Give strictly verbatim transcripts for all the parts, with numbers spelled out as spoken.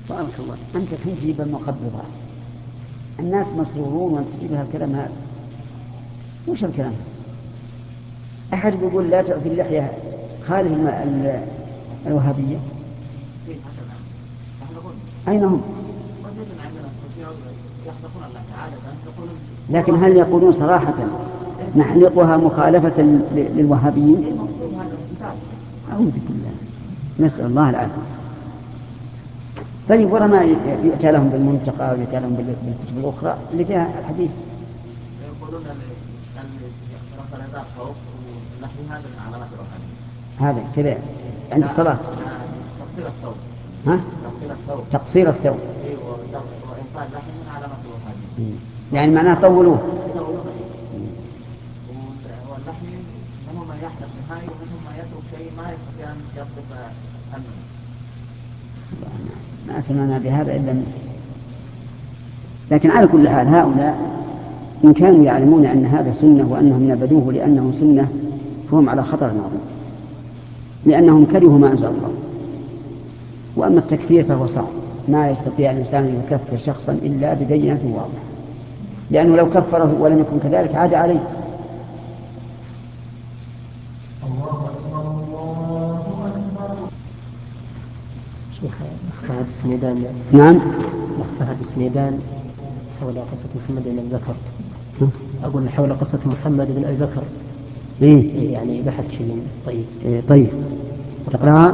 بارك الله. أنت الحين تجيب المقبضة، الناس مسرورون وأنت تجيب هالكلام هذا، وش الكلام هذا؟ أحد يقول لا تأتي اللحية خالف الم- ال- الوهابية. أين هم؟ لكن هل يقولون صراحة نحلقها مخالفة ل- للوهابيين؟ أعوذ بالله، نسأل الله العافية. طيب ورما يؤتى لهم بالمنتقى ويؤتى لهم بالكتب الأخرى اللي فيها الحديث. يقولون رفع الإزار فوق واللحم هذا من علامات الوهابية. هذا كذا عند الصلاة. تقصير الثوب. ها؟ تقصير الثوب. تقصير الثوب. ايوه، وإنقاذ اللحم من علامات الوهابية. يعني معناه طولوه. طولوه. واللحم منهم من يحلق نهاية ومنهم من يترك شيء ما يستطيع أن يضبط أمنه. ما سمعنا بهذا إلا من. لكن على كل حال هؤلاء إن كانوا يعلمون أن هذا سنة وأنهم نبذوه لأنه سنة فهم على خطر عظيم، لأنهم كرهوا ما أنزل الله. وأما التكفير فهو صعب، ما يستطيع الإنسان أن يكفر شخصا إلا ببينة واضحة، لأنه لو كفره ولم يكن كذلك عاد عليه. شيخ فهد السميدان. نعم. فهد السميدان حول قصة محمد بن أبي بكر. أقول حول قصة محمد بن أبي بكر. إيه؟ يعني بحث شيء طيب. إيه طيب. تقرأها.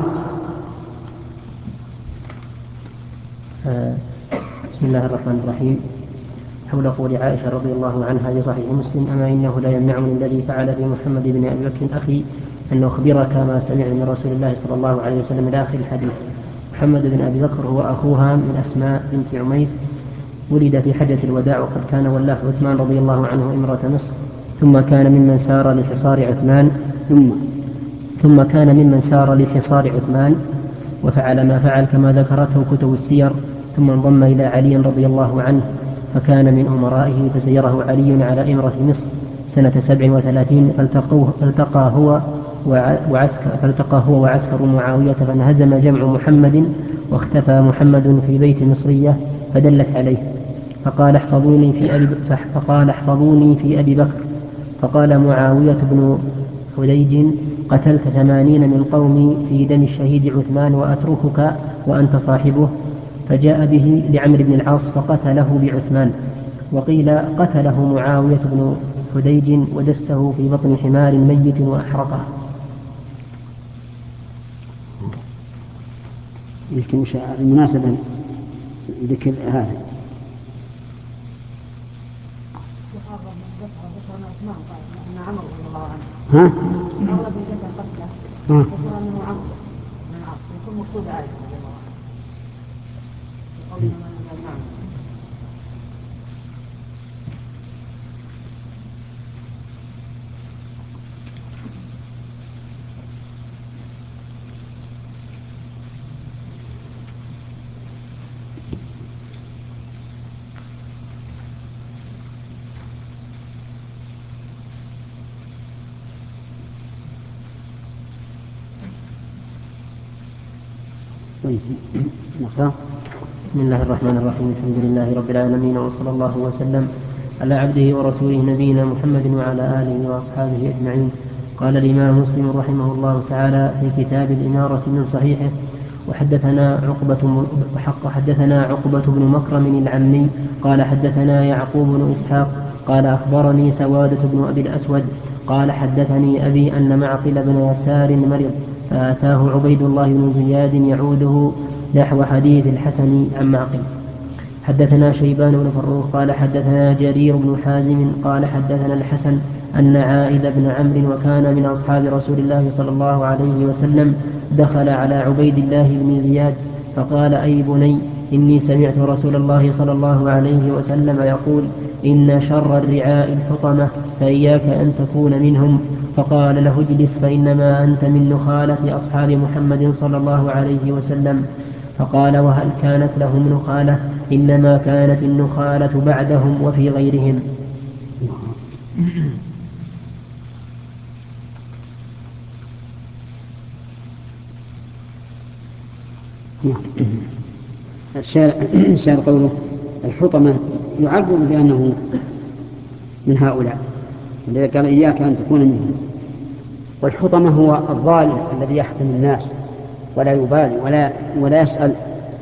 آه. بسم الله الرحمن الرحيم. حول قول عائشة رضي الله عنها في صحيح مسلم: أما إنه لا يمنعني الذي فعل في محمد بن أبي بكر أخي أن أخبرك ما سمعت من رسول الله صلى الله عليه وسلم إلى آخر الحديث. محمد بن أبي بكر هو أخوها من أسماء بنت عميس، ولد في حجة الوداع، وقد كان ولاه عثمان رضي الله عنه إمرة مصر، ثم كان ممن سار لحصار عثمان ثم ثم كان ممن سار لحصار عثمان وفعل ما فعل كما ذكرته كتب السير، ثم انضم إلى علي رضي الله عنه فكان من أمرائه، فسيره علي على إمرة مصر سنة سبع وثلاثين، فالتقوه فالتقى هو وعسكر فالتقى هو وعسكر معاوية، فانهزم جمع محمد، واختفى محمد في بيت مصرية فدلت عليه، فقال احفظوني في أبي فقال احفظوني في أبي بكر. فقال معاوية بن حديج: قتلت ثمانين من قومي في دم الشهيد عثمان وأتركك وأنت صاحبه؟ فجاء به لعمرو بن العاص فقتله بعثمان. وقيل قتله معاوية بن حديج ودسه في بطن حمار ميت وأحرقه. يمكن المناسبة ذكر هذا. ها؟ أغلب الجثة قتله يقول أنه عمرو بن العاص، يكون مقصود عائشة رضي الله عنها. بسم الله الرحمن الرحيم. الحمد لله رب العالمين، وصلى الله وسلم على عبده ورسوله نبينا محمد وعلى آله وأصحابه أجمعين. قال الإمام مسلم رحمه الله تعالى في كتاب الإمارة من صحيحه: وحدثنا عقبة وحق حدثنا عقبة بن مكرم العمي قال حدثنا يعقوب بن إسحاق قال أخبرني سوادة بن أبي الأسود قال حدثني أبي أن معقل بن يسار مرض، فأتاه عبيد الله بن زياد يعوده نحو حديث الحسن عن معقل. حدثنا شيبان بن فروخ قال حدثنا جرير بن حازم قال حدثنا الحسن أن عائذ بن عمرو وكان من أصحاب رسول الله صلى الله عليه وسلم دخل على عبيد الله بن زياد فقال: أي بني، إني سمعت رسول الله صلى الله عليه وسلم يقول: إن شر الرعاء الحطمة، فإياك أن تكون منهم. فقال له: اجلس، فإنما أنت من نخالة أصحاب محمد صلى الله عليه وسلم. فقال: وهل كانت لهم نخالة؟ إنما كانت النخالة بعدهم وفي غيرهم. الشاهد قوله الحطمة يعرض بأنه من هؤلاء، ولذلك قال إياك أن تكون منهم. والحطمة هو الظالم الذي يحكم الناس ولا يبالي ولا, ولا يسأل.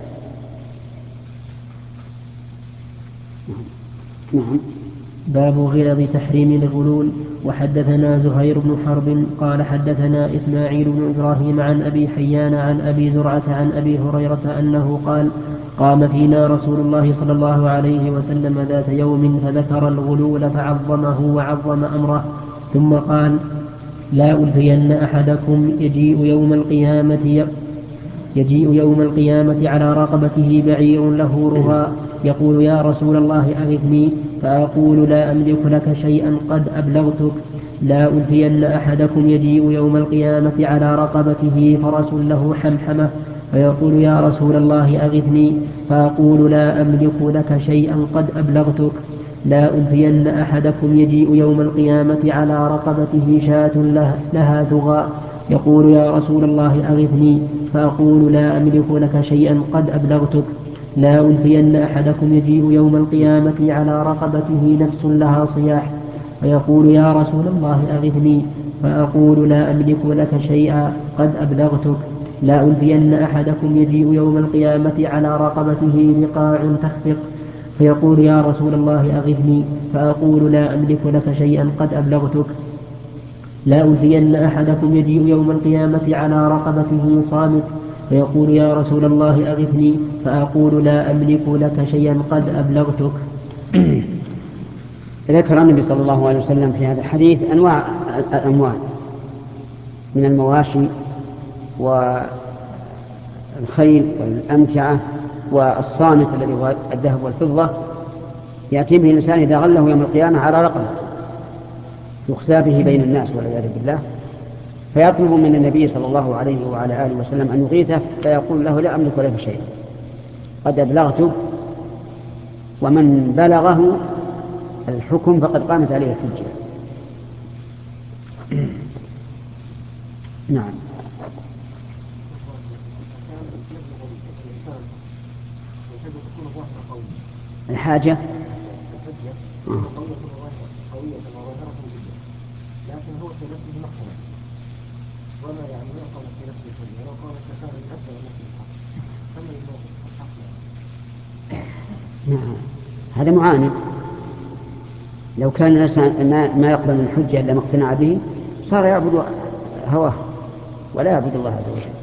نعم. باب غلظ تحريم الغلول. وحدثنا زهير بن حرب قال حدثنا إسماعيل بن إبراهيم عن أبي حيان عن أبي زرعة عن أبي هريرة أنه قال قام فينا رسول الله صلى الله عليه وسلم ذات يوم فذكر الغلول فعظمه وعظم أمره، ثم قال لا ألفين أحدكم يجيء يوم القيامة يجيء يوم القيامة على رقبته بعير له رغاء يقول يا رسول الله أغثني، فأقول لا أملك لك شيئا قد أبلغتك. لا ألفين أحدكم يجيء يوم القيامة على رقبته فرس له حمحمة فيقول يا رسول الله أغثني، فأقول لا أملك لك شيئا قد أبلغتك. لا ألفين أحدكم يجيء يوم القيامة على رقبته شاة لها ثغاء يقول يا رسول الله أغثني، فأقول لا أملك لك شيئا قد أبلغتك. لا ألفين أحدكم يجيء يوم القيامة على رقبته نفس لها صياح فيقول يا رسول الله أغثني، فأقول لا أملك لك شيئا قد أبلغتك. لا ألفين أحدكم يجيء يوم القيامة على رقبته رقاع تخفق فيقول يا رسول الله أغثني، فأقول لا أملك لك شيئا قد أبلغتك. لا ألفين أحدكم يجيء يوم القيامة على رقبته صامت فيقول يا رسول الله أغثني، فأقول لا أملك لك شيئا قد أبلغتك. ذكر النبي صلى الله عليه وسلم في هذا الحديث أنواع الأموال من المواشي والخيل والأمتعة والصامت الذي هو الذهب والفضة، يأتي به الإنسان إذا غله يوم القيامة على رقبه يخزى به بين الناس والعياذ بالله، فيطلب من النبي صلى الله عليه وعلى آله وسلم أن يغيثه، فيقول له لا أملك له شيئا قد أبلغته. ومن بلغه الحكم فقد قامت عليه الحجة. نعم. الحاجة لكن هو في نفسه مقتنع ولا يعني ما قال في نفسه الحجة، لو قال كفار العبد ونفسه الحق كما يموت الحق. نعم هذا معاند. لو كان الإنسان ما يقبل من الحجة إلا ما اقتنع به صار يعبد هواه ولا يعبد الله عز وجل.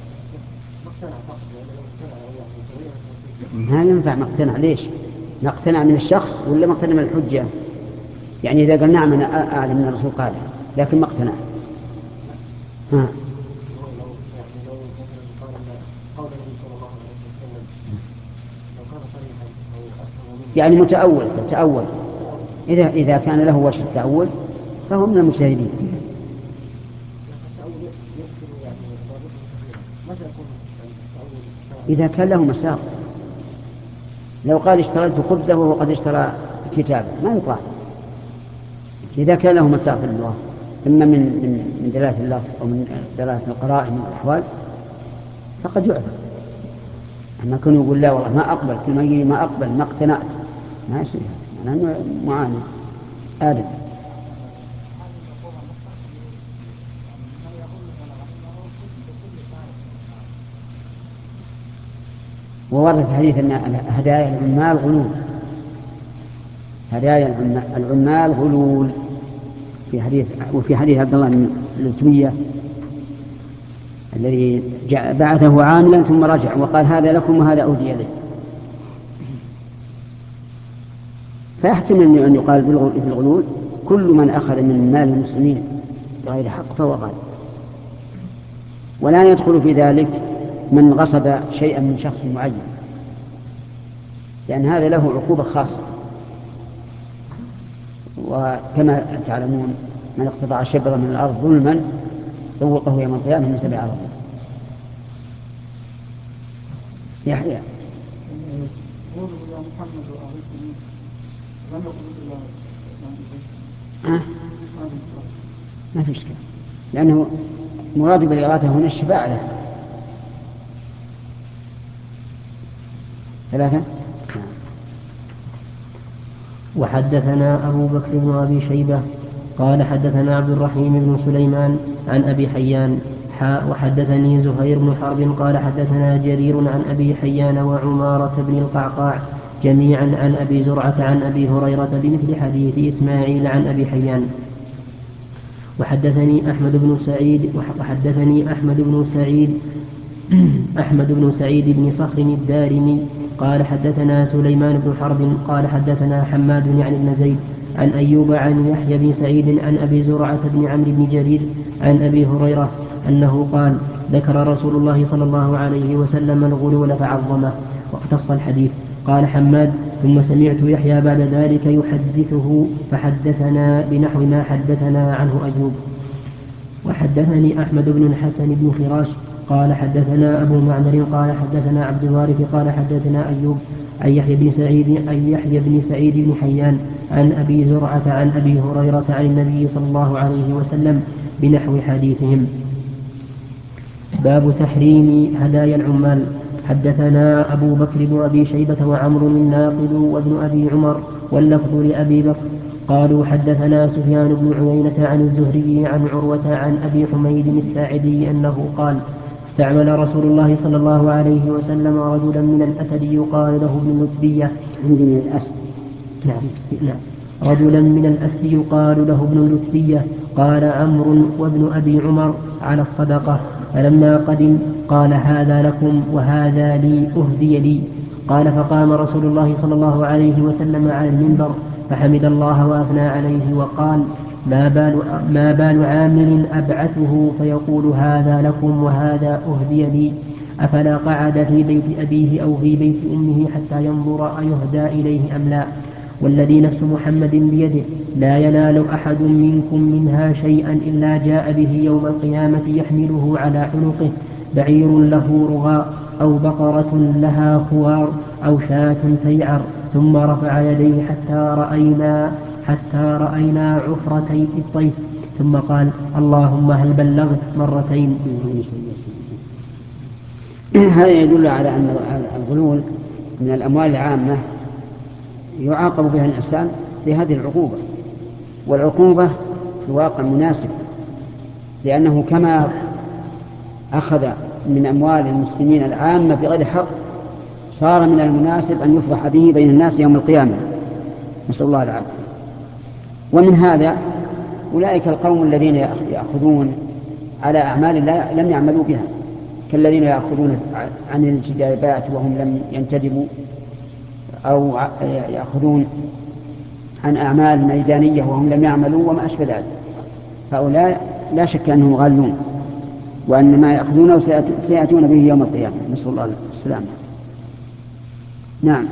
ما ينفع مقتنع. ليش مقتنع من الشخص ولا مقتنع من الحجة؟ يعني إذا قال نعم أنا أعلم من الرسول قال لكن ما اقتنع. ها. يعني متأول تأول. إذا إذا كان له وجه التأول فهو من المجتهدين. إذا كان له مساق. لو قال اشتريت خبزه وهو قد اشترى كتابه ما يطاع. إذا كان له مساق في اللغة إما من من من دلالة اللفظ أو من دلالة القرائن من الأحوال فقد يعذر. أما كان يقول لا والله ما أقبل كل ما يجي ما أقبل ما اقتنعت ما يصير، أنا معاند آدم. وورد في حديث أن هدايا العمال غلول. هدايا العمال غلول في حديث. وفي حديث عبد الله بن لتوية الذي بعثه عاملا ثم رجع وقال هذا لكم وهذا أودي لي. فيحتمل أن يقال في الغلول كل من أخذ من مال المسلمين بغير حق فهو غالب، ولا يدخل في ذلك من غصب شيئا من شخص معين، لأن هذا له عقوبة خاصة. وكما تعلمون من اقتطع شبرا من الأرض ظلما ذوقه يوم القيامة من سبع أرض. يحيى أه؟ ما في إشكال، لأنه مراد بالإغاثة هنا الشفاعة له. ثلاثة. وحدثنا أبو بكر بن أبي شيبة قال حدثنا عبد الرحيم بن سليمان عن أبي حيان حاء وحدثني زهير بن حرب قال حدثنا جرير عن أبي حيان وعمارة بن القعقاع جميعا عن أبي زرعة عن أبي هريرة بمثل حديث إسماعيل عن أبي حيان. وحدثني أحمد بن سعيد وحدثني أحمد بن سعيد أحمد بن سعيد بن صخر الدارمي قال حدثنا سليمان بن حرب قال حدثنا حماد يعني بن زيد عن أيوب عن يحيى بن سعيد عن أبي زرعة بن عمرو بن جرير عن أبي هريرة أنه قال ذكر رسول الله صلى الله عليه وسلم الغلول فعظمه واقتص الحديث. قال حماد ثم سمعت يحيى بعد ذلك يحدثه فحدثنا بنحو ما حدثنا عنه أيوب. وحدثني أحمد بن الحسن بن خراش قال حدثنا أبو معمر قال حدثنا عبد الوارث قال حدثنا أيوب عن يحيى بن سعيد عن يحيى بن سعيد بن حيان عن أبي زرعة عن أبي هريرة عن النبي صلى الله عليه وسلم بنحو حديثهم. باب تحريم هدايا العمال. حدثنا أبو بكر بن أبي شيبة وعمر الناقد وابن أبي عمر واللفظ لأبي بكر قالوا حدثنا سفيان بن عيينة عن الزهري عن عروة عن أبي حميد الساعدي أنه قال استعمل رسول الله صلى الله عليه وسلم رجلا من الأسد يقال له ابن لتبية من الأسد نعم نعم رجلا من الأسد يقال له ابن لتبية قال عمرو وابن أبي عمر على الصدقة فلما قدم قال هذا لكم وهذا لي أهدي لي. قال فقام رسول الله صلى الله عليه وسلم على المنبر فحمد الله وأثنى عليه وقال ما بال, ما بال عامل أبعثه فيقول هذا لكم وهذا أهدي لي أفلا قعد في بيت أبيه أو في بيت أمه حتى ينظر أيهدى إليه أم لا. والذي نفس محمد بيده لا ينال أحد منكم منها شيئا إلا جاء به يوم القيامة يحمله على عنقه بعير له رغاء أو بقرة لها خوار أو شاة تيعر ثم رفع يديه حتى رأينا حتى رأينا عفرتي الطيف ثم قال اللهم هل بلغت مرتين. هذا يدل على أن الغلول من الأموال العامة يعاقب بها الإنسان بهذه العقوبة، والعقوبة في الواقع مناسب، لأنه كما أخذ من أموال المسلمين العامة بغير حق صار من المناسب أن يفضح به بين الناس يوم القيامة، نسأل الله العافية. ومن هذا أولئك القوم الذين يأخذون على أعمال لم يعملوا بها، كالذين يأخذون عن الانتدابات وهم لم ينتدبوا، أو يأخذون عن أعمال ميدانية وهم لم يعملوا وما أشبه ذلك. هؤلاء لا شك أنهم غالون، وأن ما يأخذونه سيأتون به يوم القيامة، نسأل الله السلامة. نعم.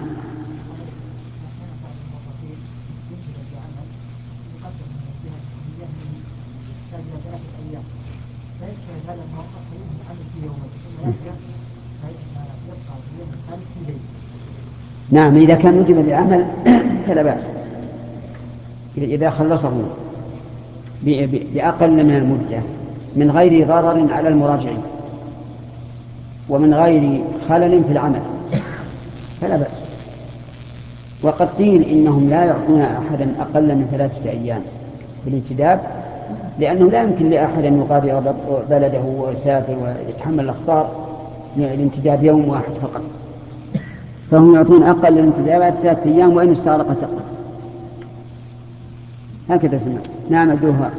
نعم إذا كان نجم العمل فلا بأس، إذا خلصه بأقل من المدة من غير ضرر على المراجعين ومن غير خلل في العمل فلا بأس. وقد قيل إنهم لا يعطون أحدا أقل من ثلاثة أيام في الانتداب، لأنه لا يمكن لأحد أن يغادر بلده ويسافر ويتحمل الأخطار الانتداب يوم واحد فقط، فهم يعطون أقل الانتدابات ثلاثة أيام وإن استغرقت أقل. هكذا سمع. نعم أدوها.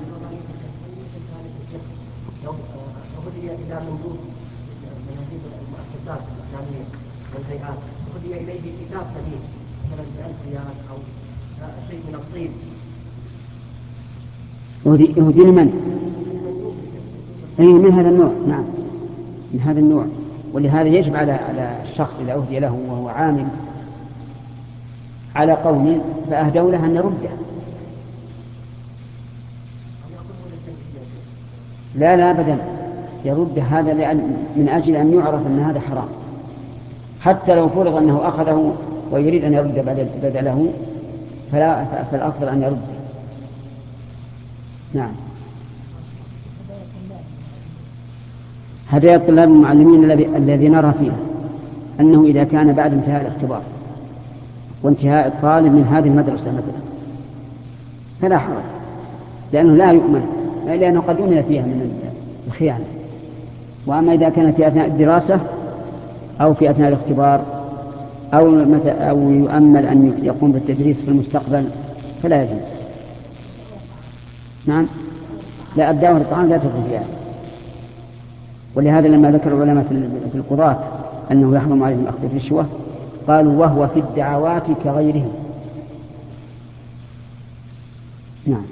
والهيئات أهدي إليه كتاب ثمين مثلا بألف ريال أو شيء من الطين. أهدي لمن؟ أي من هذا النوع. نعم من هذا النوع. ولهذا يجب على على الشخص إذا أهدي له وهو عامل على قوم فأهدوا له أن يرده. لا لا أبدا يرد هذا لأن من أجل أن يعرف أن هذا حرام، حتى لو فرض أنه أخذه ويريد أن يرد بدله فلا فالأفضل أن يرد. نعم. هدايا الطلاب المعلمين الذي الذي نرى فيه أنه إذا كان بعد انتهاء الاختبار وانتهاء الطالب من هذه المدرسة مثلا فلا حرج، لأنه لا يؤمن، لأنه قد يؤمن فيها من الخيانة. وأما إذا كان في أثناء الدراسة أو في أثناء الاختبار أو, أو يؤمل أن يقوم بالتدريس في المستقبل فلا يجوز. نعم، لا أبدأه الطعام لا تدخل فيها. ولهذا لما ذكر العلماء في القضاة أنه يحرم عليهم أخذ الرشوة قالوا وهو في الدعوات كغيره. نعم.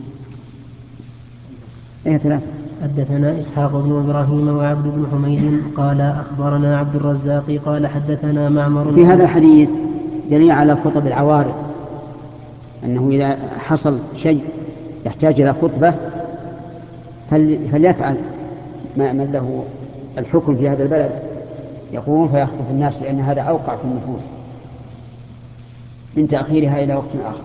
ايه ثلاثة. حدثنا إسحاق بن إبراهيم وعبد بن حميد قال أخبرنا عبد الرزاق قال حدثنا معمر. في هذا الحديث دليل على خطب العوارض، أنه إذا حصل شيء يحتاج إلى خطبة فليفعل من له الحكم في هذا البلد، يقوم فيخطب الناس، لأن هذا أوقع في النفوس من تأخيرها إلى وقت آخر.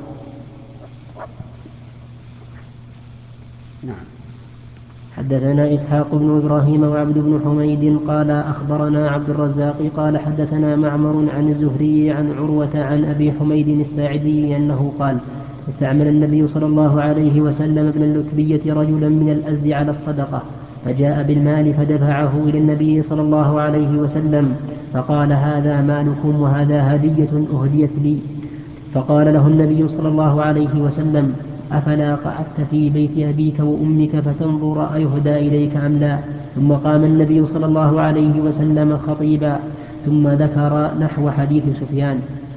نعم. حدثنا إسحاق بن إبراهيم وعبد بن حميد قال أخبرنا عبد الرزاق قال حدثنا معمر عن الزهري عن عروة عن أبي حميد الساعدي أنه قال استعمل النبي صلى الله عليه وسلم ابن اللتبية رجلا من الأزد على الصدقة، فجاء بالمال فدفعه إلى النبي صلى الله عليه وسلم فقال هذا مالكم وهذا هدية أهديت لي. فقال له النبي صلى الله عليه وسلم أفلا قعدت في بيت أبيك وأمك فتنظر أيهدى إليك أم لا؟ ثم قام النبي صلى الله عليه وسلم خطيبا ثم ذكر نحو حديث سفيان.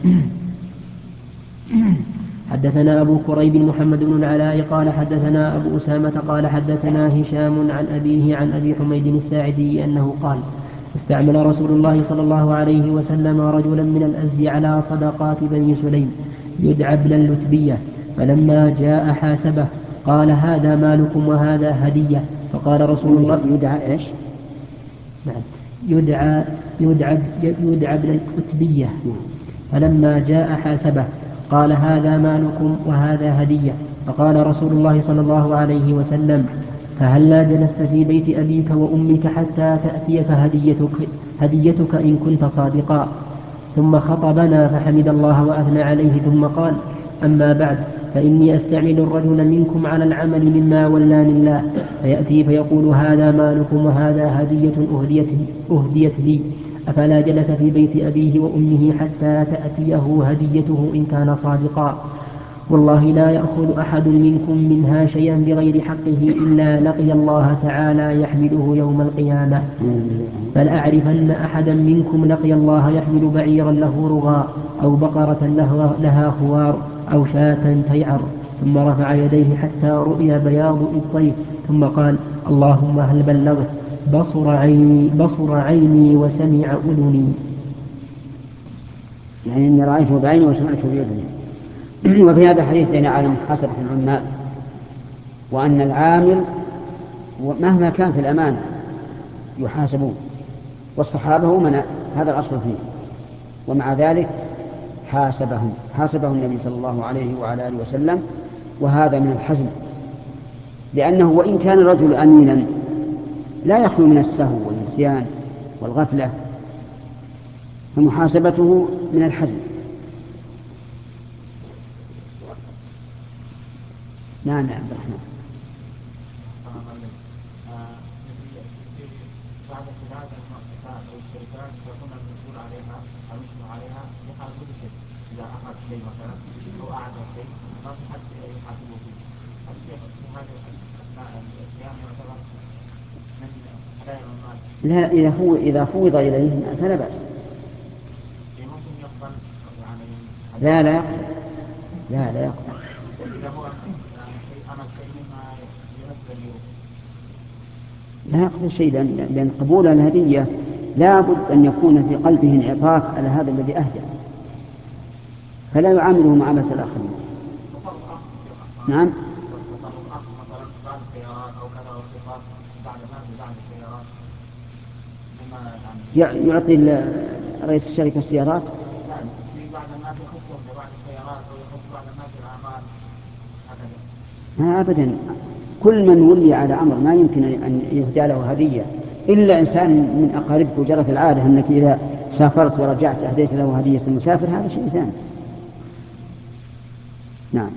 حدثنا أبو كريب محمد بن العلاء قال حدثنا أبو أسامة قال حدثنا هشام عن أبيه عن أبي حميد الساعدي أنه قال استعمل رسول الله صلى الله عليه وسلم رجلا من الأزد على صدقات بني سليم يدعى ابن اللتبية، فلما جاء حاسبه قال هذا مالكم وهذا هدية. فقال رسول الله يدعى إيش؟ نعم يدعى يدعى يدعى ابن اللتبية. فلما جاء حاسبه قال هذا مالكم وهذا هدية. فقال رسول الله صلى الله عليه وسلم فهلا جلست في بيت أبيك وأمك حتى تأتيك هديتك, هديتك إن كنت صادقا. ثم خطبنا فحمد الله وأثنى عليه ثم قال أما بعد فإني أستعمل الرجل منكم على العمل مما ولاني الله، فيأتي فيقول هذا مالكم وهذا هدية أهديت, أهديت لي، أفلا جلس في بيت أبيه وأمه حتى تأتيه هديته إن كان صادقا. والله لا يأخذ أحد منكم منها شيئا بغير حقه إلا لقي الله تعالى يحمله يوم القيامة. فلأعرفن أحدا منكم لقي الله يحمل بعيرا له رغى أو بقرة لها خوار أو شاة تيعر. ثم رفع يديه حتى رؤي بياض إبطيه ثم قال اللهم هل بلغت؟ بصر عيني, بصر عيني وسمع أذني. يعني إني رأيته بعيني وسمعته بأذني. وفي هذا الحديث دليل على محاسبة العمال، وأن العامل مهما كان في الأمانة يحاسبون، والصحابة هم هذا الأصل فيه، ومع ذلك حاسبهم حاسبه النبي صلى الله عليه وعلى آله وسلم، وهذا من الحزم، لأنه وإن كان الرجل أمينا لا يخلو من السهو والنسيان والغفلة، فمحاسبته من الحزم. نعم يا عبد الرحمن. بعد خلال المؤسسات أو الشركات يكون المسؤول عليها أو يشمل عليها يحاسب كل شيء، إذا أخذ شيء مثلا أو أعطى شيء ما في حد يحاسبه فيه. هل في هذه أثناء الصيام يعتبر من هدايا المال؟ لا، إذا هو إذا فوض إليه فلا بأس. ممكن يقبل يعني لا لا يقبل لا لا يقبل إذا هو يعني شيء عمل شيء مما يناسب اليوم لا يقبل شيء، لأن, لأن قبول الهدية لا بد أن يكون في قلبه انعطاف على هذا الذي أهدى، فلا يعامله معاملة الآخرين. نعم. تصرف أخ مثلا بعد السيارات أو كذا أو اختصاص بعد ما بعد السيارات يعني يعطي رئيس الشركة السيارات. لا، في بعض الناس يخصهم ببعض السيارات أو يخص بعض الناس بالأعمال هكذا. أبدا، كل من ولي على أمر ما يمكن أن يهدى له هدية إلا إنسان من أقاربك، وجرت العادة أنك إذا سافرت ورجعت أهديت له هدية المسافر هذا شيء ثاني. نعم.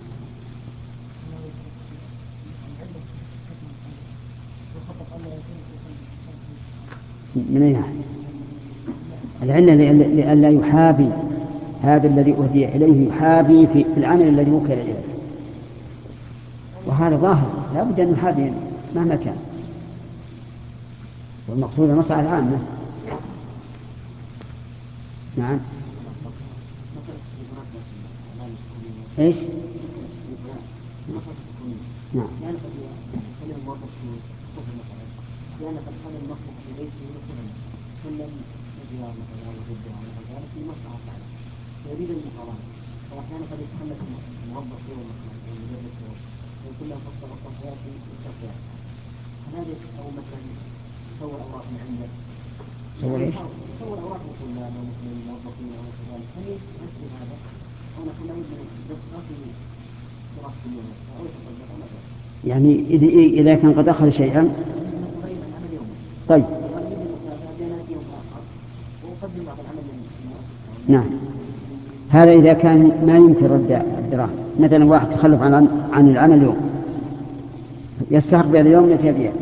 من أي ناحية؟ العلة لئلا يحابي هذا الذي أهدي إليه يحابي في العمل الذي وكل إليه، وهذا ظاهر لا بد أن يحابي مهما كان، والمقصود المصلحة العامة. نعم. ايش؟ نعم. لأن قد خلى المطلوب في بيته مثلا كل الجيران مثلا أو ضده أو مثل ذلك في مصلحة تعالى فيريد المقارنة، وأحيانا قد يتخلف الموظف هو مثلا والمدرس ويكون له فرصة أخرى فيأتي يستطيع هذا أو مثلا يصور أوراق من عنده. يصور إيش؟ يصور أوراق لطلاب أو مثلا الموظفين أو مثل ذلك، هل يأتي هذا أو نحن لا بد من دقة في دراسة اليوم أو يتصدق أو مثلا يعني إذا كان قد أخذ شيئا. طيب. نعم. هذا إذا كان ما يمكن رد الدراهم، مثلا واحد تخلف عن عن العمل اليوم يستحق بهذا اليوم مئة ريال،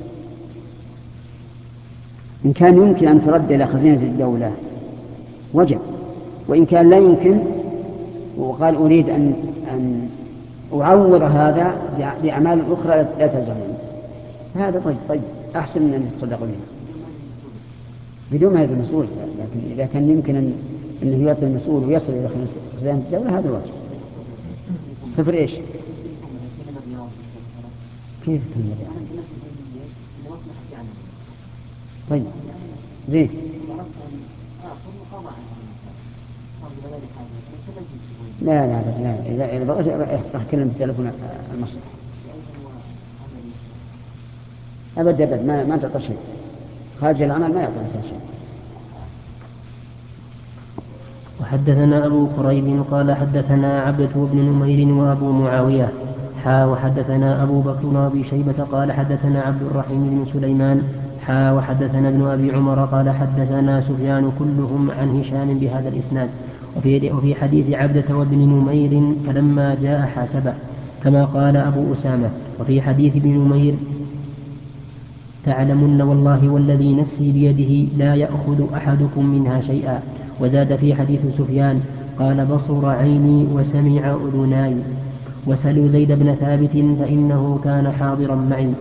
إن كان يمكن أن ترد إلى خزينة الدولة وجب، وإن كان لا يمكن وقال أريد أن أن أعوض هذا بأعمال أخرى لا تلزمني، هذا طيب طيب أحسن من أن يتصدق بها بدون ما يدري المسؤول. لكن إذا كان يمكن أن أنه يعطي المسؤول ويصل إلى خزانة الدولة هذا واجب. صفر إيش؟ كيف تنمي؟ طيب زين. لا لا لا إذا إذا بغيت راح أكلم بالتلفون المصلحة. أبد أبد ما ما تعطى شيء خارج العمل، ما يعطى شيء. وحدثنا أبو كريب قال حدثنا عبدة بن نمير وأبو معاوية حا وحدثنا أبو بكر بن أبي شيبة قال حدثنا عبد الرحيم بن سليمان حا وحدثنا ابن أبي عمر قال حدثنا سفيان كلهم عن هشام بهذا الإسناد. وفي, وفي حديث عبدة وابن نمير فلما جاء حاسبه كما قال أبو أسامة. وفي حديث ابن نمير تعلمن والله والذي نفسي بيده لا يأخذ أحدكم منها شيئا. وزاد في حديث سفيان قال بصر عيني وسمع أذناي وسلوا زيد بن ثابت فإنه كان حاضرا معي.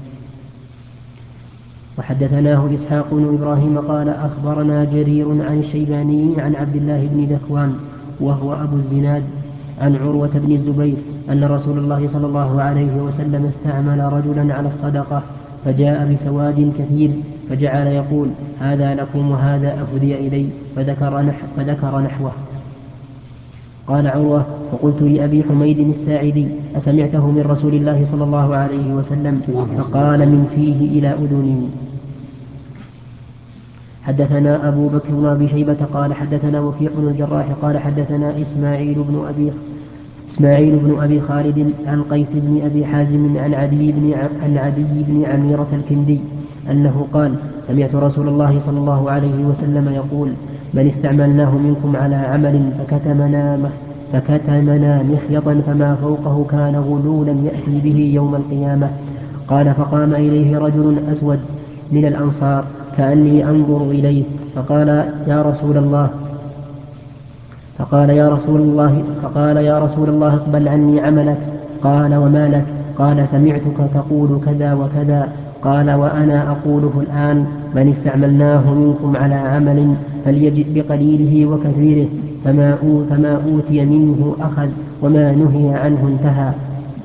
وحدثناه إسحاق بن إبراهيم قال أخبرنا جرير عن الشيباني عن عبد الله بن ذكوان وهو أبو الزناد عن عروة بن الزبير أن رسول الله صلى الله عليه وسلم استعمل رجلا على الصدقة فجاء بسواد كثير فجعل يقول هذا لكم وهذا أهدي إلي فذكر, نح فذكر نحوه. قال عروة فقلت لأبي حميد الساعدي أسمعته من رسول الله صلى الله عليه وسلم؟ فقال من فيه إلى أذني. حدثنا أبو بكر بن أبي شيبة قال حدثنا وكيع بن الجراح قال حدثنا إسماعيل بن أبي إسماعيل بن أبي خالد عن قيس بن أبي حازم عن عدي بن, عن عدي بن عميرة الكندي أنه قال سمعت رسول الله صلى الله عليه وسلم يقول من استعملناه منكم على عمل فكتمنا, فكتمنا مخيطا فما فوقه كان غلولا يأتي به يوم القيامة. قال فقام إليه رجل أسود من الأنصار كأني أنظر إليه فقال يا رسول الله فقال يا رسول الله فقال يا رسول الله اقبل عني عملك. قال وما لك؟ قال سمعتك تقول كذا وكذا. قال وأنا أقوله الآن من استعملناه منكم على عمل فليجئ بقليله وكثيره فما, فما أوتي منه أخذ وما نهي عنه انتهى.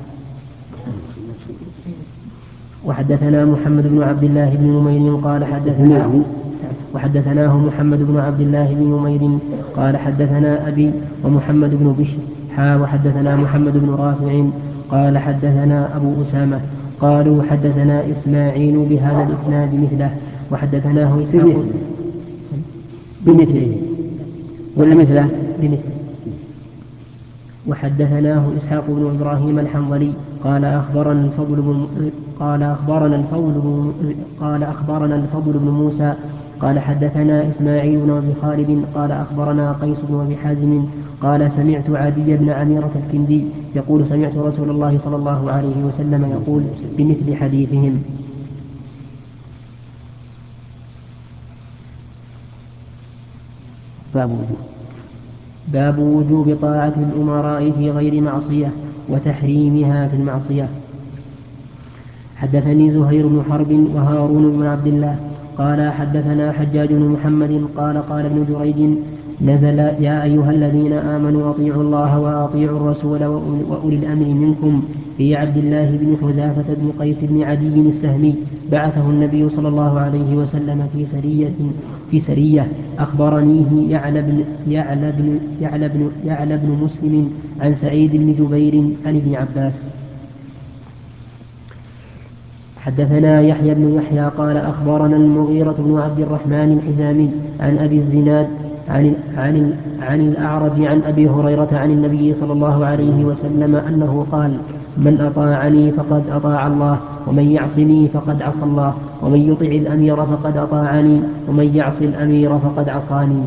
وحدثنا محمد بن عبد الله بن نمير قال حدثنا وحدثناه محمد بن عبد الله بن نمير قال حدثنا أبي ومحمد بن بشر حا وحدثنا محمد بن رافع قال حدثنا أبو أسامة قالوا حدثنا إسماعيل بهذا الإسناد مثله وحدثناه إسحاق بمثله ولا مثله بمثله. وحدثناه إسحاق بن إبراهيم الحنظلي قال أخبرنا الفضل بن قال أخبرنا الفضل بن قال أخبرنا الفضل بن موسى قال حدثنا إسماعيل بن أبي خالد قال أخبرنا قيس بن أبي حازم قال سمعت عدي بن عميرة الكندي يقول سمعت رسول الله صلى الله عليه وسلم يقول بمثل حديثهم. باب وجوب باب وجوب طاعة الأمراء في غير معصية وتحريمها في المعصية. حدثني زهير بن حرب وهارون بن عبد الله قال حدثنا حجاج بن محمد قال قال ابن جريج نزل يا أيها الذين آمنوا أطيعوا الله وأطيعوا الرسول وأولي الأمر منكم في عبد الله بن حذافة بن قيس بن عدي السهمي بعثه النبي صلى الله عليه وسلم في سرية في سرية أخبرنيه يعلى بن يعلى بن يعلى بن يعلى بن مسلم عن سعيد بن جبير عن ابن عباس. حدثنا يحيى بن يحيى قال أخبرنا المغيرة بن عبد الرحمن الحزامي عن أبي الزناد عن, عن, عن الأعرج عن أبي هريرة عن النبي صلى الله عليه وسلم أنه قال من أطاعني فقد أطاع الله ومن يعصني فقد عصى الله ومن يطع الأمير فقد أطاعني ومن يعص الأمير فقد عصاني.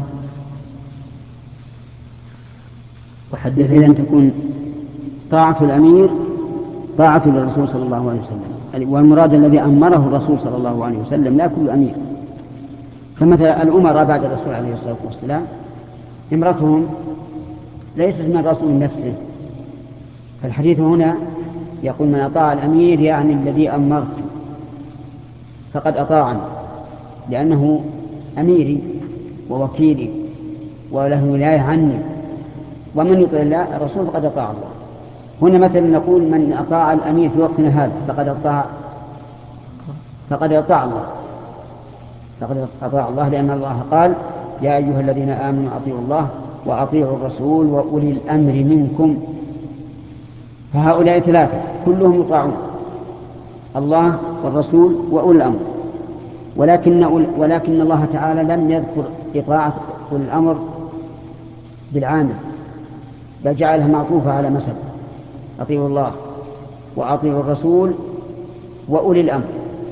وحدثنا أن تكون طاعة الأمير طاعة للرسول صلى الله عليه وسلم، والمراد الذي أمره الرسول صلى الله عليه وسلم لا كل أمير. فمثلا الأمراء بعد الرسول عليه الصلاة والسلام امرتهم ليست من الرسول نفسه، فالحديث هنا يقول من أطاع الأمير يعني الذي أمرت فقد أطاعني لأنه أميري ووكيلي وله ولاية عني، ومن يطع الله الرسول فقد أطاع الله. هنا مثلا نقول من أطاع الأمير في وقتنا هذا فقد أطاع فقد أطاع الله فقد أطاع الله لأن الله قال يا أيها الذين آمنوا أطيعوا الله وأطيعوا الرسول وأولي الأمر منكم، فهؤلاء ثلاثة كلهم يطاعون الله والرسول وأولي الأمر، ولكن, ولكن الله تعالى لم يذكر إطاعة أولي الأمر بالعامل، بل جعلها معطوفة على مثل أطيعوا الله وأطيعوا الرسول وأولي الأمر،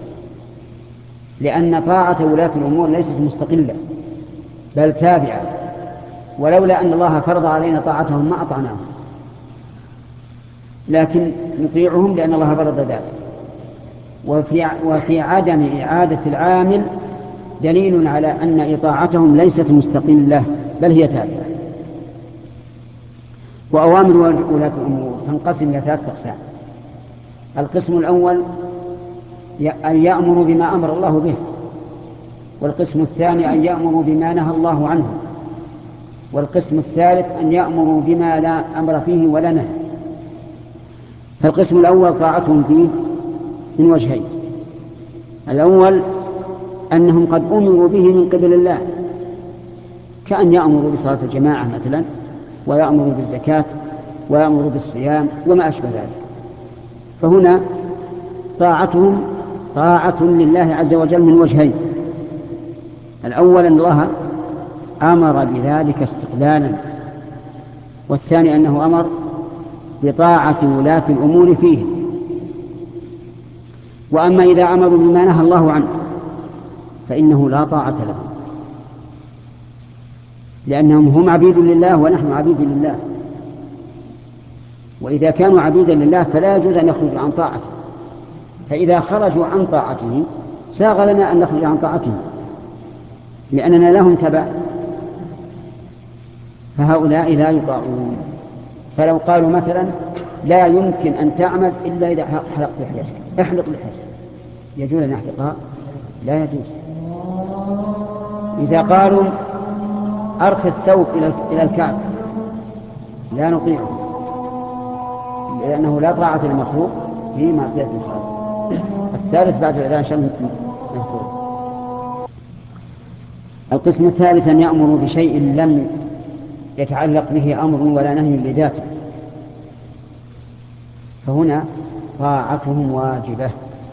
لأن طاعة ولاة الأمور ليست مستقلة بل تابعة، ولولا أن الله فرض علينا طاعتهم ما أطعناهم، لكن نطيعهم لأن الله فرض ذلك. وفي, وفي عدم إعادة العامل دليل على أن إطاعتهم ليست مستقلة بل هي تابعة. وأوامر ولاة الأمور تنقسم إلى ثلاثة أقسام. القسم الأول أن يأمروا بما أمر الله به، والقسم الثاني أن يأمروا بما نهى الله عنه، والقسم الثالث أن يأمروا بما لا أمر فيه ولا نهى. فالقسم الأول طاعتهم فيه من وجهين: الأول أنهم قد أمروا به من قبل الله، كأن يأمروا بصلاة الجماعة مثلا، ويأمروا بالزكاة ويأمروا بالصيام وما أشبه ذلك، فهنا طاعتهم طاعة لله عز وجل من وجهين: الأول أن الله أمر بذلك استقلالا، والثاني أنه أمر بطاعة ولاة الأمور فيه. وأما إذا أمروا بما نهى الله عنه فإنه لا طاعة لهم، لأنهم هم عبيد لله ونحن عبيد لله، وإذا كانوا عبيدا لله فلا يجوز أن يخرجوا عن طاعته، فإذا خرجوا عن طاعته ساغ لنا أن نخرج عن طاعته لأننا لهم تبع، فهؤلاء لا يطاعون. فلو قالوا مثلا لا يمكن أن تعمل إلا إذا حلقت لحيتك، احلق لحيتك، يجوز أن يحلقها؟ لا يجوز. إذا قالوا أرخ الثوب إلى الكعب لا نطيعه، لأنه لا طاعة للمخلوق في معصية الخالق. الثالث بعد الأذان شمس مهجور. القسم الثالث أن يأمروا بشيء لم يتعلق به أمر ولا نهي لذاته، فهنا طاعتهم واجبة.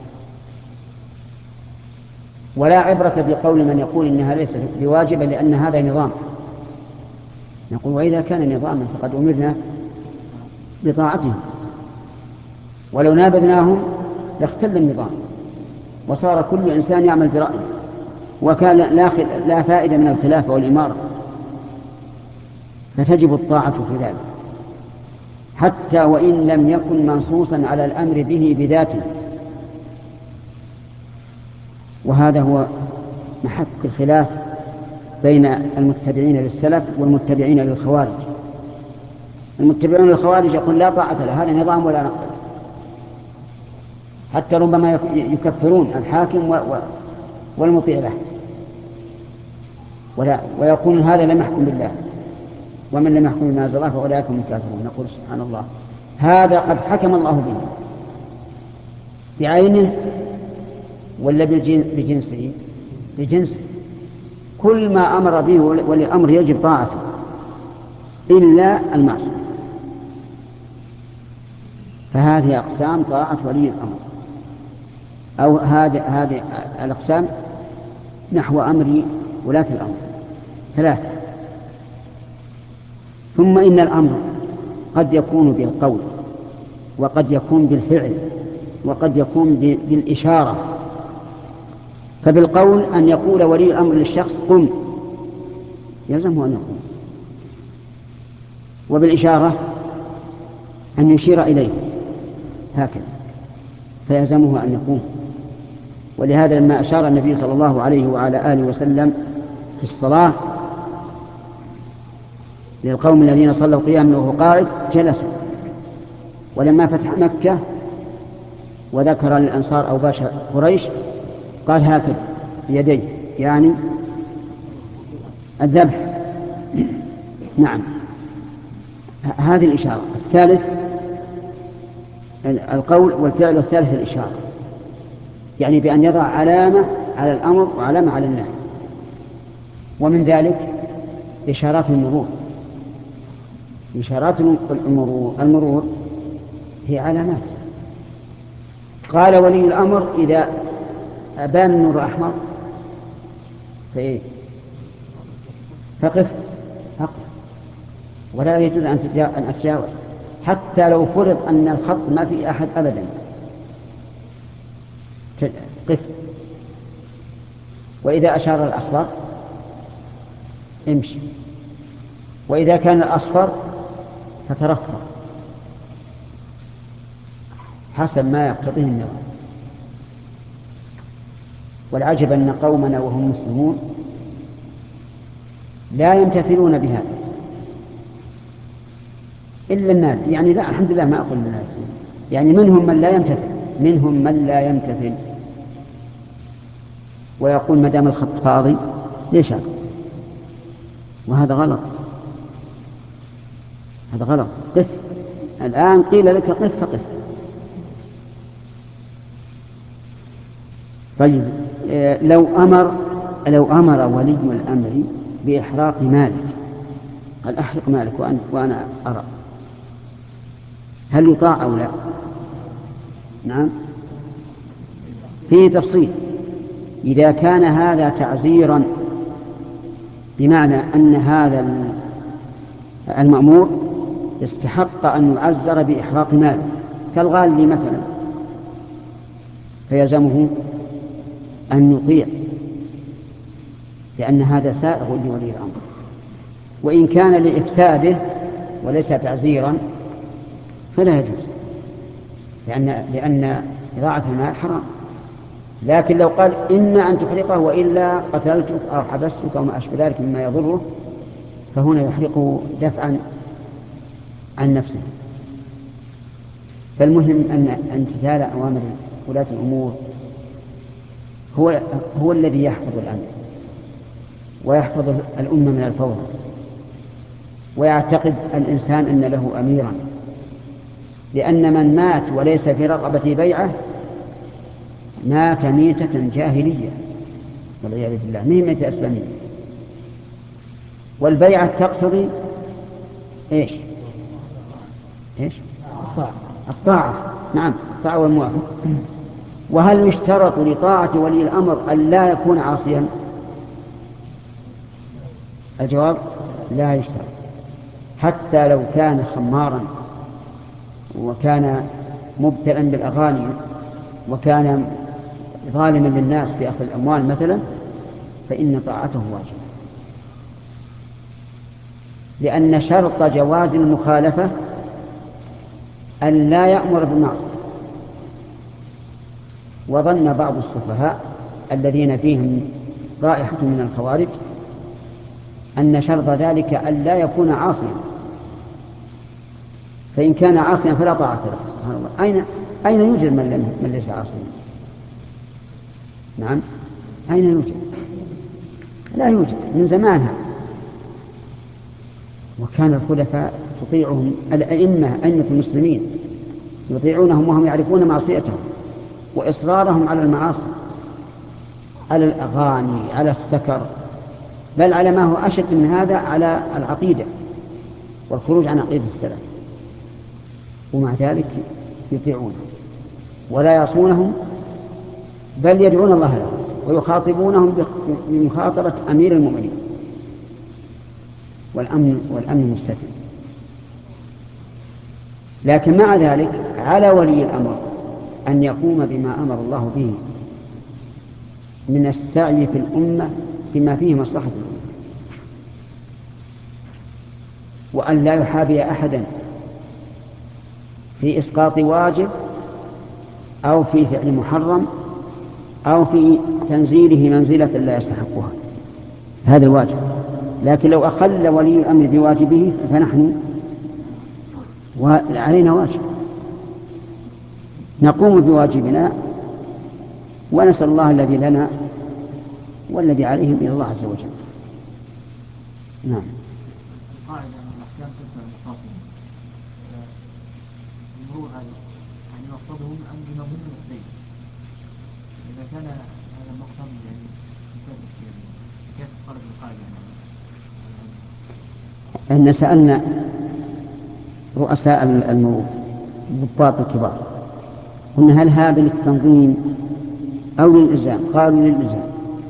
ولا عبرة بقول من يقول إنها ليست بواجبة لأن هذا نظام. نقول وإذا كان نظاما فقد أمرنا بطاعتهم، ولو نابذناهم لاختل النظام وصار كل إنسان يعمل برأيه، وكان لا, لا فائدة من الخلافة والإمارة، فتجب الطاعة في ذلك حتى وإن لم يكن منصوصا على الأمر به بذاته. وهذا هو محك الخلاف بين المتبعين للسلف والمتبعين للخوارج. المتبعون للخوارج يقول لا طاعة له، هذا نظام ولا نقبل، حتى ربما يكفرون الحاكم والمطيع له، ولا ويقولون هذا لم يحكم بالله، ومن لم يحكم بما أنزل الله فأولئك هم الكافرون. نقول سبحان الله، هذا قد حكم الله به بعينه ولا بجنسه؟ بجنسه. كل ما أمر به ولي الأمر يجب طاعته إلا المعصية. فهذه أقسام طاعة ولي الأمر، أو هذه هذه الأقسام نحو أمر ولاة الأمر ثلاثة. ثم إن الأمر قد يكون بالقول، وقد يكون بالفعل، وقد يكون بالإشارة. فبالقول أن يقول ولي الأمر للشخص قم، يلزمه أن يقوم. وبالإشارة أن يشير إليه هكذا فيلزمه أن يقوم. ولهذا لما أشار النبي صلى الله عليه وعلى آله وسلم في الصلاة للقوم الذين صلوا قياما وهو قائد جلسوا، ولما فتح مكة وذكر للأنصار أو باش قريش قال هكذا بيديه، يعني الذبح. نعم، هذه الإشارة. الثالث القول والفعل، والثالث الإشارة، يعني بأن يضع علامة على الأمر وعلامة على النهي. ومن ذلك إشارات المرور. إشارات المرور, المرور هي علامات. قال ولي الأمر إذا أبان النور أحمر فإيه؟ فقف فقف، ولا يجوز أن أتجاوز حتى لو فرض أن الخط ما في أحد أبدا، قف. وإذا أشار الأخضر امشي، وإذا كان الأصفر فترفق حسب ما يقتضيه النظام. والعجب أن قومنا وهم مسلمون لا يمتثلون بهذا إلا الناس، يعني لا، الحمد لله ما أقول الناس، يعني منهم من لا يمتثل منهم من لا يمتثل ويقول ما دام الخط فاضي ليش هذا؟ وهذا غلط، هذا غلط. قف، الآن قيل لك قف فقف. طيب لو أمر لو أمر ولي الأمر بإحراق مالك، قال أحرق مالك وأنا, وأنا أرى، هل يطاع أو لا؟ نعم، فيه تفصيل. إذا كان هذا تعزيرا بمعنى أن هذا المأمور استحق أن يعزر بإحراق ماله كالغالي مثلا، فيلزمه أن يطيع، لأن هذا سائغ لولي الأمر. وإن كان لإفساده وليس تعزيرا فلا يجوز، لأن, لأن إضاعة المال حرام. لكن لو قال إما أن تحرقه وإلا قتلتك أو حبستك أو ما أشبه ذلك مما يضره، فهنا يحرقه دفعا عن نفسه. فالمهم أن امتثال أوامر ولاة الأمور هو, هو الذي يحفظ الأمن ويحفظ الأمة من الفوضى، ويعتقد الإنسان أن له أميرا، لأن من مات وليس في رقبة بيعة مات ميتة جاهلية والعياذ بالله، ميتة إسلامية. والبيعة تقتضي إيش؟ إيش؟ الطاعة. الطاعة، نعم، الطاعة والموافقة. وهل يشترط لطاعة ولي الأمر أن لا يكون عاصيا؟ الجواب لا يشترط، حتى لو كان خمارا وكان مبتلا بالأغاني وكان ظالما للناس في أخذ الأموال مثلا، فإن طاعته واجبة، لأن شرط جواز المخالفة أن لا يأمر بالمعصية. وظن بعض السفهاء الذين فيهم رائحة من الخوارج أن شرط ذلك أن لا يكون عاصيا، فإن كان عاصيا فلا طاعة له. سبحان الله، أين أين يوجد من, من ليس عاصيا؟ نعم، أين يوجد؟ لا يوجد من زمانها. وكان الخلفاء تطيعهم الأئمة، أئمة المسلمين يطيعونهم وهم يعرفون معصيتهم وإصرارهم على المعاصي، على الأغاني، على السكر، بل على ما هو أشد من هذا، على العقيدة والخروج عن عقيدة السلف، ومع ذلك يطيعونهم ولا يعصونهم، بل يدعون الله لهم ويخاطبونهم بمخاطبة أمير المؤمنين والأمن والأمن مستتر. لكن مع ذلك على ولي الأمر أن يقوم بما أمر الله به من السعي في الأمة بما فيه مصلحة الأمة، وأن لا يحابي أحدا في إسقاط واجب أو في فعل محرم أو في تنزيله منزلة لا يستحقها، هذا الواجب. لكن لو أخل ولي الأمر بواجبه فنحن علينا واجب، نقوم بواجبنا ونسأل الله الذي لنا والذي عليهم إلى الله عز وجل. نعم. القاعدة أن الأحكام تبدأ بالمقاصد، المرور هذا يعني مقصده أن ينظم الدين. إذا كان هذا المقصد يعني كيف تخرج القاعدة؟ أن سألنا رؤساء الضباط الكبار قلنا هل هذا للتنظيم أو للإلزام؟ قالوا للإلزام،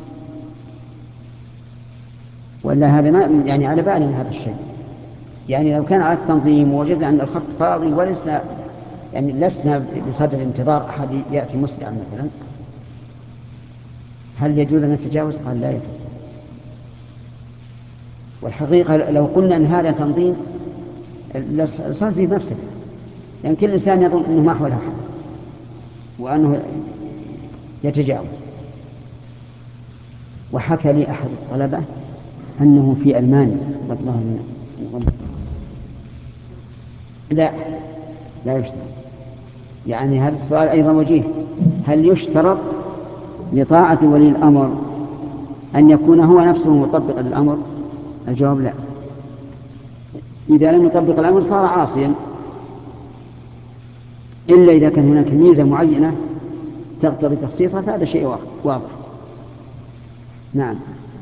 ولا هذا ما يعني على بالنا هذا الشيء. يعني لو كان على التنظيم ووجدنا أن الخط فاضي ولسنا يعني لسنا بصدد انتظار أحد يأتي مسرعا مثلا، هل يجوز أن نتجاوز؟ قال لا يجوز. والحقيقة لو قلنا أن هذا تنظيم صار فيه مفسدة، يعني كل إنسان يظن أنه ما حوله أحد وأنه يتجاوز. وحكى لي أحد الطلبة أنه في ألمانيا والله لا لا يشترط. يعني هذا السؤال أيضا وجيه، هل يشترط لطاعة ولي الأمر أن يكون هو نفسه مطبقا للأمر؟ الجواب لا. إذا لم يطبق الأمر صار عاصيا، إلا إذا كان هناك ميزة معينة تقتضي تخصيصها فهذا شيء واضح. نعم.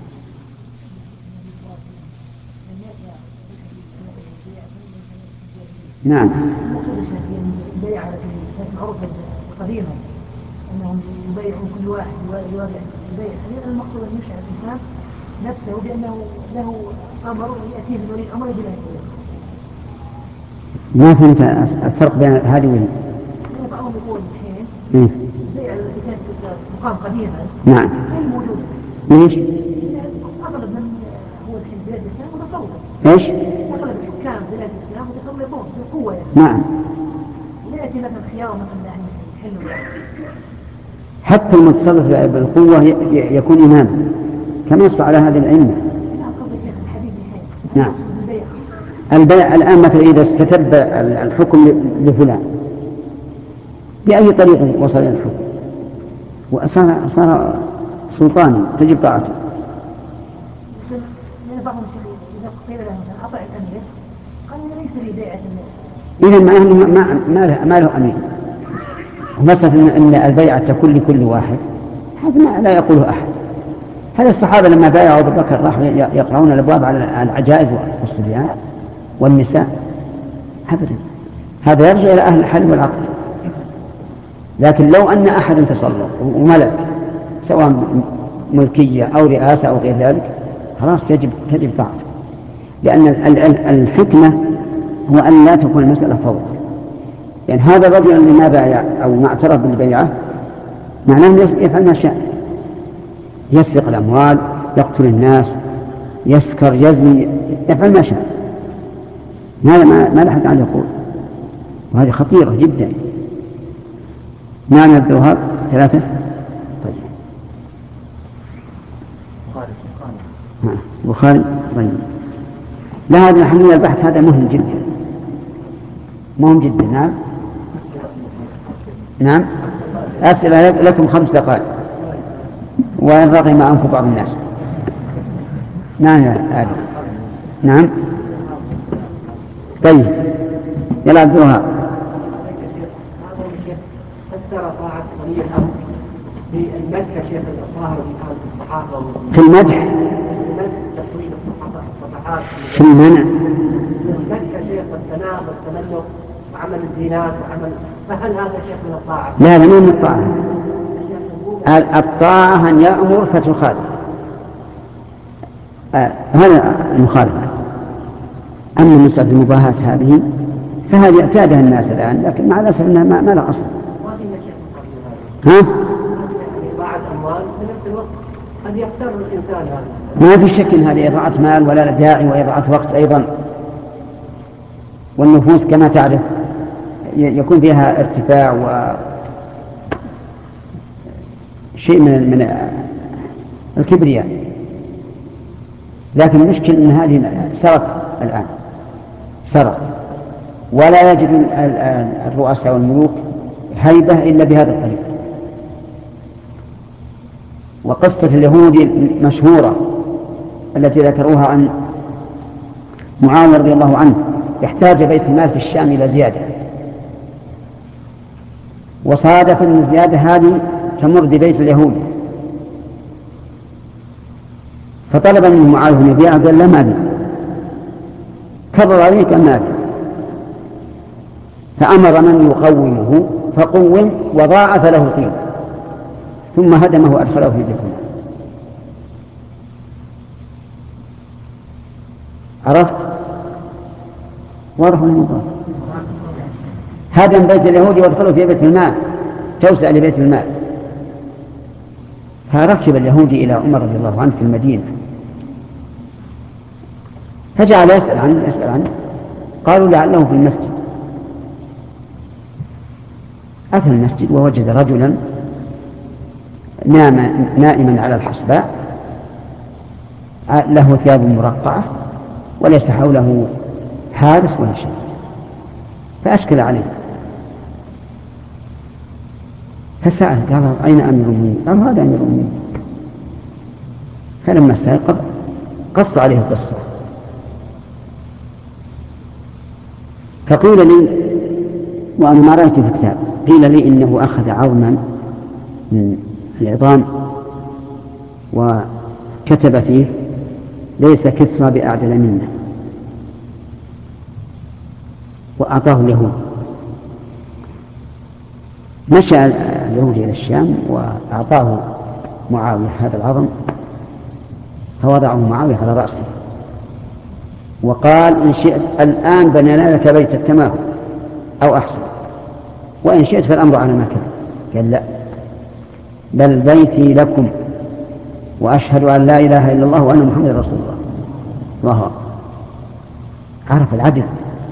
نعم. البيع معروفة قديما أنهم يبيعون كل واحد يواجه البيع، هل المقصود أن يشعر الإنسان نفسه بأنه له أمر يأتيه من ولي الأمر بلا يقول؟ ما فهمت الفرق بين هذه وهذه. بعضهم يقول الحين إيه؟ البيع الذي كان مقام قديما نعم غير موجود. ليش؟ أغلب من هو الحين بلاد الإسلام متصور. إيش؟ أغلب الحكام بلاد الإسلام متصورون بالقوة يعني. نعم. ويأتي مثلا خيار مثلا يعني حلو يعني. حتى المتصرف بالقوة يكون إماما كما يصف على هذه الأئمة. نعم. البيع الآن مثلا إذا استتب الحكم لفلان بأي طريق وصل إلى الحكم وصار صار سلطاني تجب طاعته. إذا معناه ما ما ما له أمين. ومثلا أن البيعة تكون لكل واحد هذا لا يقوله أحد. هذا الصحابة لما بايعوا أبو بكر راحوا يقرؤون الأبواب على العجائز والصبيان والنساء أبدا. هذا يرجع إلى أهل الحل والعقد. لكن لو أن أحد تسلط وملك سواء ملكية أو رئاسة أو غير ذلك خلاص تجب تجب طاعته، لأن الحكمة هو أن لا تكون المسألة فوضى. يعني هذا الرجل اللي ما بايع أو ما اعترف بالبيعة معناه يفعل ما شاء، يسرق الأموال يقتل الناس، يسكر، يزني، يفعل ما شاء. هذا ما ما لحد عن يقول، وهذه خطيرة جدا. نعم. الذهب ثلاثة. طيب. بخاري. طيب. لا، هذا نحن البحث هذا مهم جدا، مهم جدا. نعم. نعم. أسئلة لكم خمس دقائق، وإن رغم أنف بعض الناس. نعم يا آدم. نعم. طيب. يلا عبد الوهاب. في المدح شيخ الظاهر الصحابة في المدح في المنع المدح شيخ الثناء والتملق وعمل الزينات وعمل، فهل هذا شيخ من الطاعة؟ لا، لا، من الطاعة. الطاعة أن يأمر فتخالف، آه هذا المخالفة. أما مسألة المباهاة هذه فهذه اعتادها الناس الآن، لكن مع الأسف أنها ما, ما لها أصل. ها؟ إضاعة أموال في نفس الوقت قد يختار الإنسان هذا. ما في شك أن هذه إضاعة مال ولا داعي، وإضاعة وقت أيضا. والنفوس كما تعرف يكون فيها ارتفاع وشيء من من الكبرياء. لكن المشكلة أن هذه سرت الآن، سرت، ولا يجد الرؤساء والملوك هيبة إلا بهذا الطريق. وقصة اليهود المشهورة التي ذكروها عن معاوية رضي الله عنه، احتاج بيت المال في الشام إلى زيادة، وصادف أن الزيادة هذه تمر ببيت اليهود، فطلب منه معاوية أن يبيع، قال لا، ما بيع. كرر عليه قال ما بيع، فأمر من يقومه فقوم وضاعف له القيمة، ثم هدمه وأدخله في بيت المال. عرفت؟ واضح الموضوع. هدم بيت اليهود وادخله في بيت المال، توسع لبيت المال. فركب اليهودي إلى عمر رضي الله عنه في المدينة، فجعل يسأل عنه يسأل عنه قالوا لعله في المسجد. أتى المسجد ووجد رجلا نام نائما على الحصباء، له ثياب مرقعة وليس حوله حارس ولا شيء، فأشكل عليه، فسأل قال أين أمير المؤمنين؟ قال هذا أمير المؤمنين. فلما استيقظ قص عليه القصة، فقيل لي، وأنا ما رأيت في الكتاب، قيل لي إنه أخذ عظما من العظام وكتب فيه ليس كسرى بأعدل منه، وأعطاه اليهود. مشى اليهود إلى الشام وأعطاه معاوية هذا العظم، فوضعه معاوية على رأسه وقال إن شئت الآن بنينا لك بيتك كما هو أو أحسن، وإن شئت فالأمر على ما كان. قال لا، بل بيتي لكم، وأشهد أن لا إله إلا الله وأن محمد رسول الله. الله عرف العدل.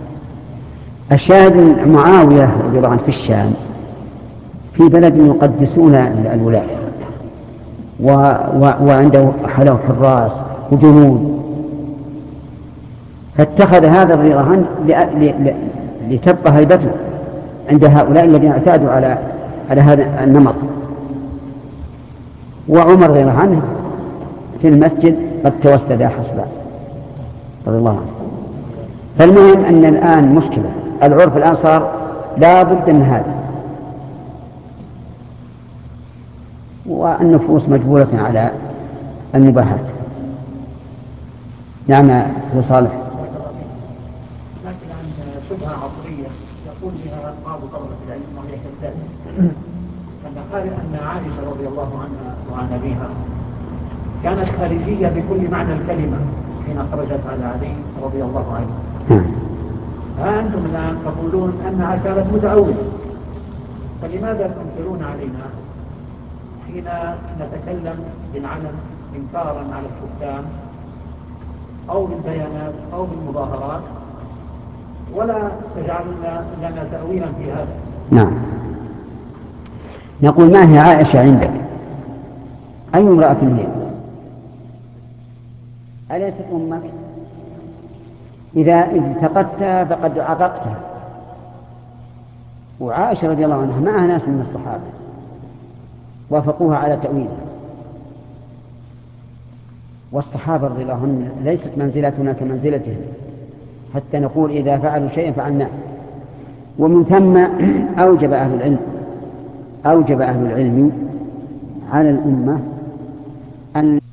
الشاهد معاوية رضي الله عنه في الشام، في بلد يقدسون الولاة، و... و... وعنده حلو حراس وجنود، فاتخذ هذا رضي الله عنه ل... ل... لتبقى هيبته عند هؤلاء الذين اعتادوا على على هذا النمط. وعمر رضي الله عنه في المسجد قد توسد حسبا رضي الله عنه. فالمهم أن الآن مشكلة العرف الآن صار لا بد من هذا، والنفوس مجبولة على المباحات. نعم أبو صالح. لكن عن شبهة عصرية يقول بها بعض طلبة العلم وهي كالتالي: أن قال أن عائشة رضي الله عنها وعن أبيها كانت خارجية بكل معنى الكلمة حين خرجت على علي رضي الله عنه. ها أنتم الآن تقولون أنها كانت متأولة، فلماذا تنكرون علينا حين نتكلم بالعلم إنكارا على الحكام أو بالبيانات أو بالمظاهرات، ولا تجعلن لنا تأويلا في هذا. نعم. نقول ما هي عائشة عندك؟ أي امرأة هي؟ أليست أمك؟ إذا التقطتها فقد عققتها. وعائشة رضي الله عنها معها ناس من الصحابة وافقوها على تأويلها، والصحابة رضي الله عنهم ليست منزلتنا كمنزلتهم حتى نقول إذا فعلوا شيئا فعلناه. ومن ثم أوجب أهل العلم أوجب أهل العلم على الأمة أن